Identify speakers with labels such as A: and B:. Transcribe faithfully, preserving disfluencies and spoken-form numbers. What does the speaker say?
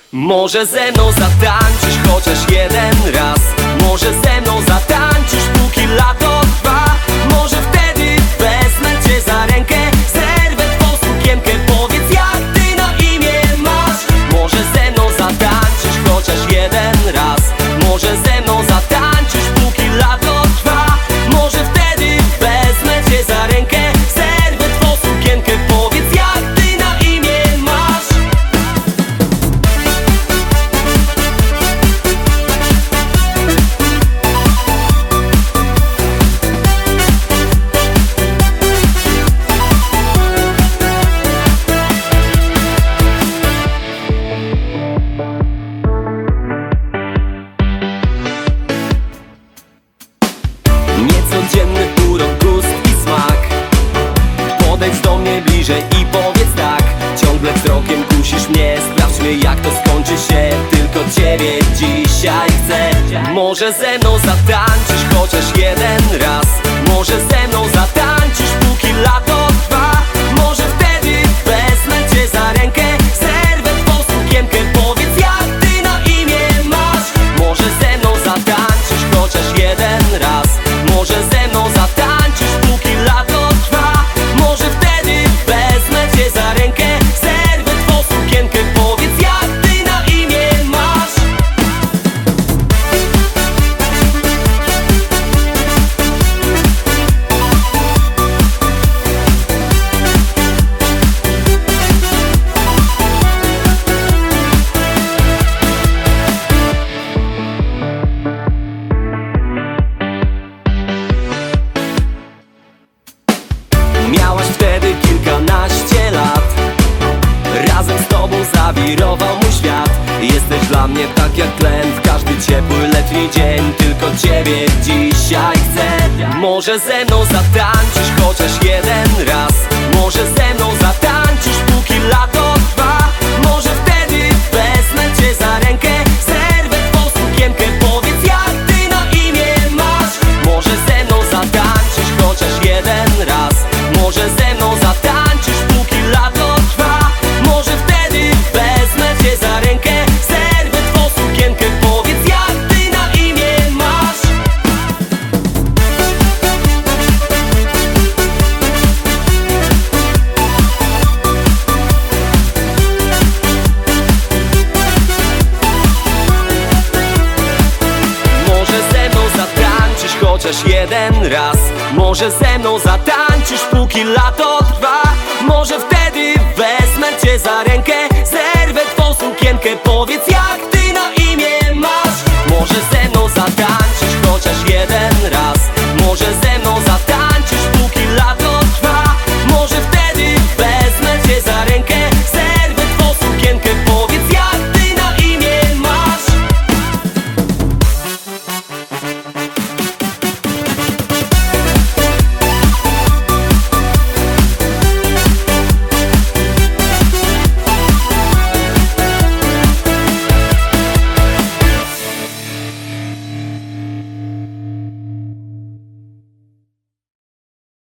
A: Może ze mną zatańczysz chociaż jeden raz. Może ze mną zatańczysz póki lato trwa. Może wtedy wezmę cię za rękę, zerwę twą sukienkę, powiedz jak ty na imię masz. Może ze mną zatańczysz chociaż jeden raz. Może ze mną zatańczysz póki lato trwa. Może wtedy wezmę cię za rękę, zerwę twą sukienkę, powiedz jak ty na imię masz. Niecodzienny urok, gust i smak. Podejdź do mnie bliżej i powiedz tak. Ciągle wzrokiem kusisz mnie, sprawdź mnie jak to skończy się. Tylko ciebie dzisiaj chcę. Może ze mną zatańczysz chociaż jeden raz. Może ze mną zatańczysz póki lato trwa. Może wtedy wezmę cię za rękę, zerwę twą sukienkę, powiedz jak ty na imię masz. Może ze mną zatańczysz chociaż jeden raz. Może ze mną zatańczysz póki lato trwa. Może wtedy wezmę cię za rękę, zerwę twą sukienkę, powiedz jak ty na imię masz. Miałaś wtedy kilkanaście lat. Razem z tobą zawirował mój świat. Jesteś dla mnie tak jak tlen w każdy ciepły letni dzień. Tylko ciebie dzisiaj chcę. Może ze mną zatańczysz chociaż jeden raz. Może ze mną zatańczysz póki lato trwa. Może wtedy wezmę cię za rękę, zerwę twą sukienkę, powiedz jak ty na imię masz. Może ze mną zatańczysz chociaż jeden raz. Może ze mną zatańczysz póki lato trwa. Może wtedy wezmę cię za rękę, zerwę twą sukienkę, powiedz jak ty na imię masz. Może ze mną zatańczysz chociaż jeden raz. Może ze mną zatańczysz póki lato trwa. Może wtedy wezmę cię za rękę, zerwę twą sukienkę, powiedz jak